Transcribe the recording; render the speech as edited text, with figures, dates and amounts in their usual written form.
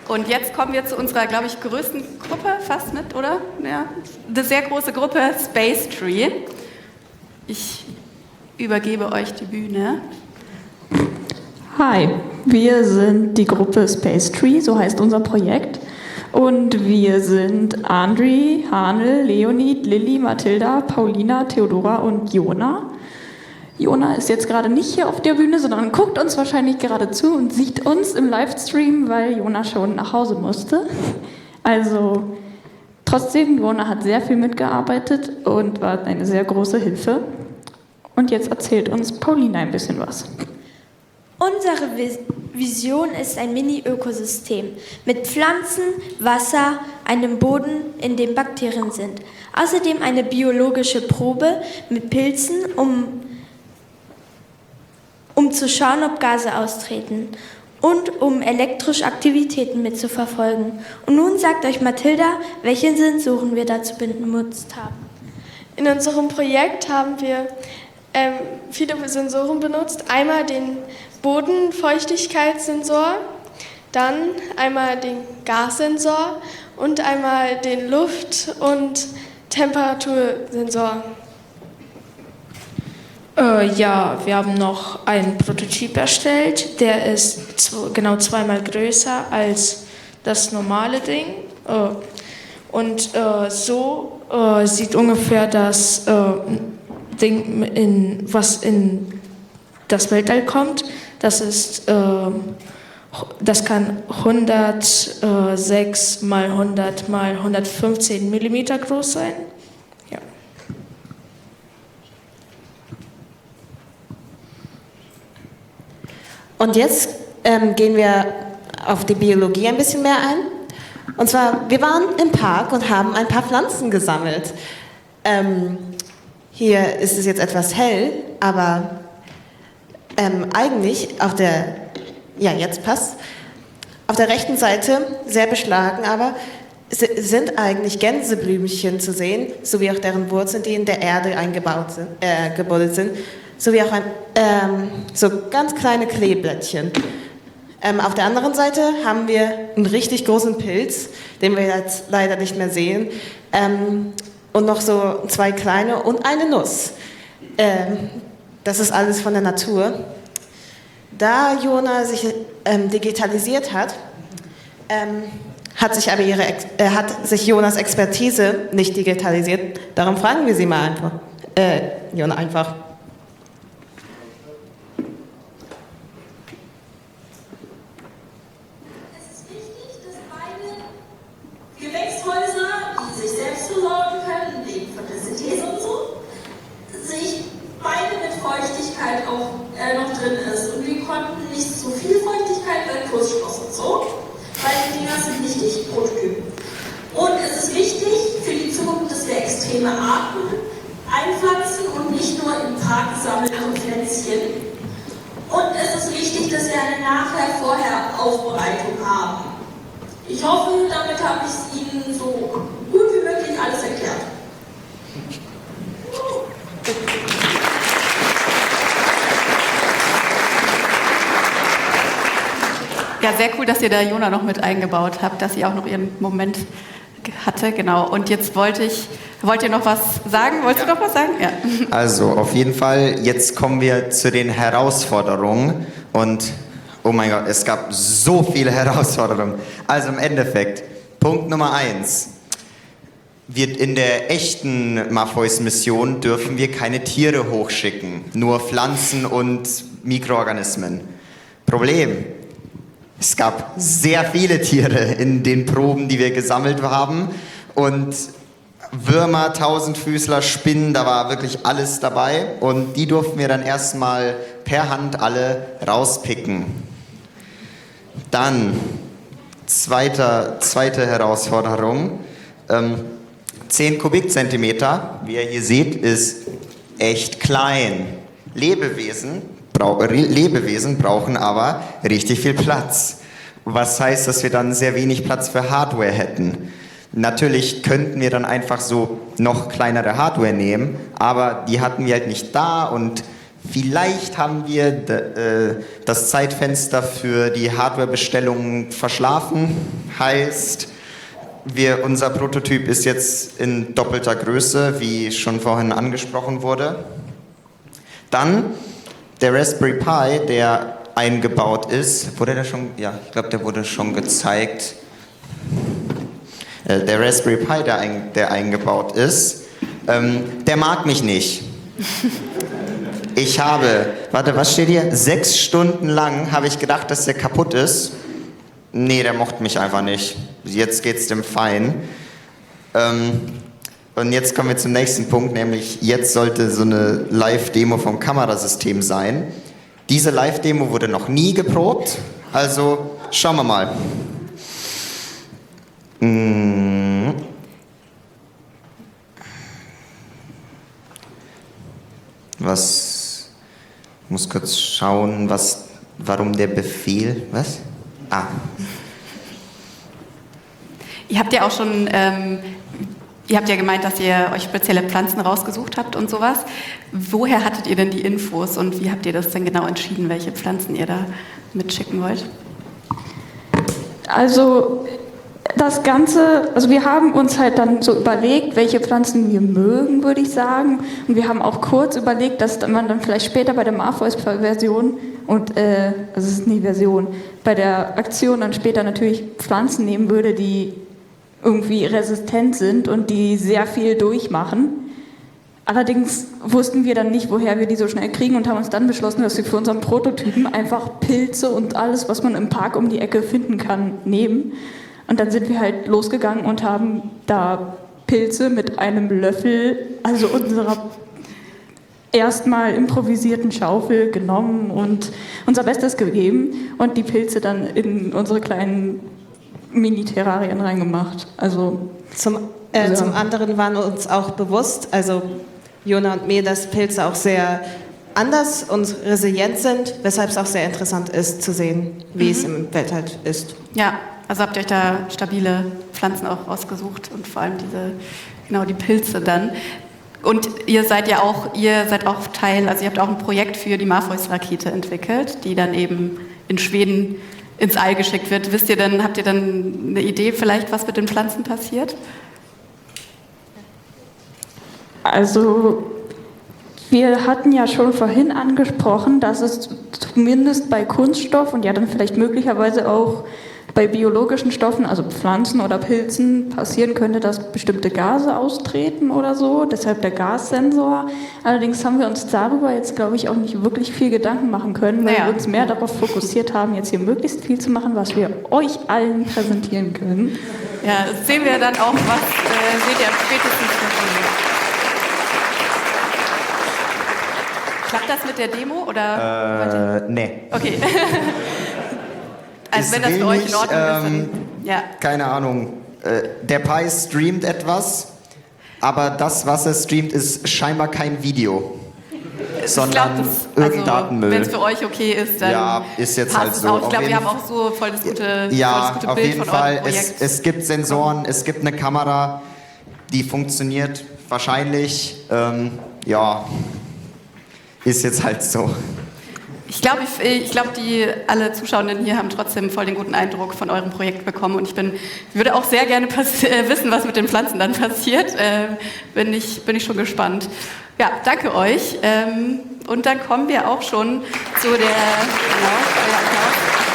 Und jetzt kommen wir zu unserer, glaube ich, größten Gruppe, fast mit, oder? Ja, eine sehr große Gruppe, Space Tree. Ich übergebe euch die Bühne. Hi, wir sind die Gruppe Space Tree, so heißt unser Projekt. Und wir sind Andri, Hanel, Leonid, Lilly, Mathilda, Paulina, Theodora und Jona. Jona ist jetzt gerade nicht hier auf der Bühne, sondern guckt uns wahrscheinlich gerade zu und sieht uns im Livestream, weil Jona schon nach Hause musste. Also trotzdem, Jona hat sehr viel mitgearbeitet und war eine sehr große Hilfe. Und jetzt erzählt uns Paulina ein bisschen was. Unsere Vision ist ein Mini-Ökosystem mit Pflanzen, Wasser, einem Boden, in dem Bakterien sind. Außerdem eine biologische Probe mit Pilzen, um zu schauen, ob Gase austreten und um elektrische Aktivitäten mitzuverfolgen. Und nun sagt euch Mathilda, welche Sensoren wir dazu benutzt haben. In unserem Projekt haben wir viele Sensoren benutzt. Einmal den Bodenfeuchtigkeitssensor, dann einmal den Gassensor und einmal den Luft- und Temperatursensor. Ja, wir haben noch einen Prototyp erstellt, der ist genau zweimal größer als das normale Ding. Und so sieht ungefähr das Ding, was in das Weltall kommt. Das kann 106 mal 100 mal 115 Millimeter groß sein. Ja. Und jetzt gehen wir auf die Biologie ein bisschen mehr ein. Und zwar, wir waren im Park und haben ein paar Pflanzen gesammelt. Hier ist es jetzt etwas hell, aber eigentlich auf der, ja jetzt passt, auf der rechten Seite, sehr beschlagen, aber sind eigentlich Gänseblümchen zu sehen, sowie auch deren Wurzeln, die in der Erde gebuddelt sind, sowie auch so ganz kleine Kleeblättchen. Auf der anderen Seite haben wir einen richtig großen Pilz, den wir jetzt leider nicht mehr sehen, und noch so zwei kleine und eine Nuss. Das ist alles von der Natur. Da Jona sich digitalisiert hat, hat sich Jonas Expertise nicht digitalisiert. Darum fragen wir sie mal einfach. Jona einfach. Es ist wichtig, dass beide Gewächshäuser, die sich selbst versorgen können, wegen Photosynthese und so, sich beide mit Feuchtigkeit auch noch drin ist. Und wir konnten nicht zu viel Feuchtigkeit, weil Kursschluss und so, weil die Dinger sind nicht dicht, Prototypen. Und es ist wichtig für die Zukunft, dass wir extreme Arten einpflanzen und nicht nur im Park sammeln und Pflänzchen. Und es ist wichtig, dass wir eine Nachher-Vorher-Aufbereitung haben. Ich hoffe, damit habe ich es Ihnen so gut wie möglich alles erklärt. Ja, sehr cool, dass ihr da Jona noch mit eingebaut habt, dass sie auch noch ihren Moment hatte, genau. Und jetzt wollt ihr noch was sagen? Wolltest du noch was sagen? Ja. Also, auf jeden Fall, jetzt kommen wir zu den Herausforderungen und oh mein Gott, es gab so viele Herausforderungen. Also im Endeffekt, Punkt Nummer 1. In der echten Morpheus-Mission dürfen wir keine Tiere hochschicken, nur Pflanzen und Mikroorganismen. Problem: Es gab sehr viele Tiere in den Proben, die wir gesammelt haben, und Würmer, Tausendfüßler, Spinnen, da war wirklich alles dabei, und die durften wir dann erstmal per Hand alle rauspicken. Dann, zweite Herausforderung, 10 Kubikzentimeter, wie ihr hier seht, ist echt klein. Lebewesen brauchen aber richtig viel Platz. Was heißt, dass wir dann sehr wenig Platz für Hardware hätten. Natürlich könnten wir dann einfach so noch kleinere Hardware nehmen, aber die hatten wir halt nicht da, und Vielleicht haben wir das Zeitfenster für die Hardwarebestellung verschlafen. Heißt, unser Prototyp ist jetzt in doppelter Größe, wie schon vorhin angesprochen wurde. Dann der Raspberry Pi, der eingebaut ist. Wurde der schon? Ja, ich glaube, der wurde schon gezeigt. Der Raspberry Pi, der eingebaut ist, der mag mich nicht. Ich habe, was steht hier? 6 Stunden lang habe ich gedacht, dass der kaputt ist. Nee, der mochte mich einfach nicht. Jetzt geht's dem fein. Und jetzt kommen wir zum nächsten Punkt, nämlich jetzt sollte so eine Live-Demo vom Kamerasystem sein. Diese Live-Demo wurde noch nie geprobt, also schauen wir mal. Ich muss kurz schauen, warum der Befehl, was? Ihr habt ja auch schon, ihr habt ja gemeint, dass ihr euch spezielle Pflanzen rausgesucht habt und sowas. Woher hattet ihr denn die Infos und wie habt ihr das denn genau entschieden, welche Pflanzen ihr da mitschicken wollt? Also das Ganze, also wir haben uns halt dann so überlegt, welche Pflanzen wir mögen, würde ich sagen. Und wir haben auch kurz überlegt, dass man dann vielleicht später bei der Morpheus-Version also es ist nie Version, bei der Aktion dann später natürlich Pflanzen nehmen würde, die irgendwie resistent sind und die sehr viel durchmachen. Allerdings wussten wir dann nicht, woher wir die so schnell kriegen und haben uns dann beschlossen, dass wir für unseren Prototypen einfach Pilze und alles, was man im Park um die Ecke finden kann, nehmen. Und dann sind wir halt losgegangen und haben da Pilze mit einem Löffel, also unserer erstmal improvisierten Schaufel genommen und unser Bestes gegeben und die Pilze dann in unsere kleinen Mini-Terrarien reingemacht. Also Zum anderen waren wir uns auch bewusst, also Jona und mir, dass Pilze auch sehr anders und resilient sind, weshalb es auch sehr interessant ist zu sehen, wie es im Weltall ist. Ja, also habt ihr euch da stabile Pflanzen auch ausgesucht und vor allem die Pilze dann. Und ihr seid auch Teil, also ihr habt auch ein Projekt für die Morpheus-Rakete entwickelt, die dann eben in Schweden ins All geschickt wird. Habt ihr dann eine Idee vielleicht, was mit den Pflanzen passiert? Also wir hatten ja schon vorhin angesprochen, dass es zumindest bei Kunststoff und ja dann vielleicht möglicherweise auch bei biologischen Stoffen, also Pflanzen oder Pilzen, passieren könnte, dass bestimmte Gase austreten oder so, deshalb der Gassensor. Allerdings haben wir uns darüber jetzt, glaube ich, auch nicht wirklich viel Gedanken machen können, weil wir uns mehr darauf fokussiert haben, jetzt hier möglichst viel zu machen, was wir euch allen präsentieren können. Ja, das sehen wir dann auch, was seht ihr am spätesten davon. Klappt das mit der Demo oder? Nee. Okay. Also wenn das für euch in Ordnung ist, dann, ja. Keine Ahnung. Der Pi streamt etwas, aber das, was er streamt, ist scheinbar kein Video, sondern irgendein Datenmüll. Wenn es für euch okay ist, dann ja, ist jetzt halt so. Auch. Ich glaube, wir haben auch so voll das gute auf Bild jeden von Fall. eurem Projekt. Es gibt Sensoren, es gibt eine Kamera, die funktioniert wahrscheinlich. Ist jetzt halt so. Ich glaube, alle Zuschauenden hier haben trotzdem voll den guten Eindruck von eurem Projekt bekommen und ich würde auch sehr gerne wissen, was mit den Pflanzen dann passiert. Bin ich schon gespannt. Ja, danke euch. Und dann kommen wir auch schon zu der... Genau,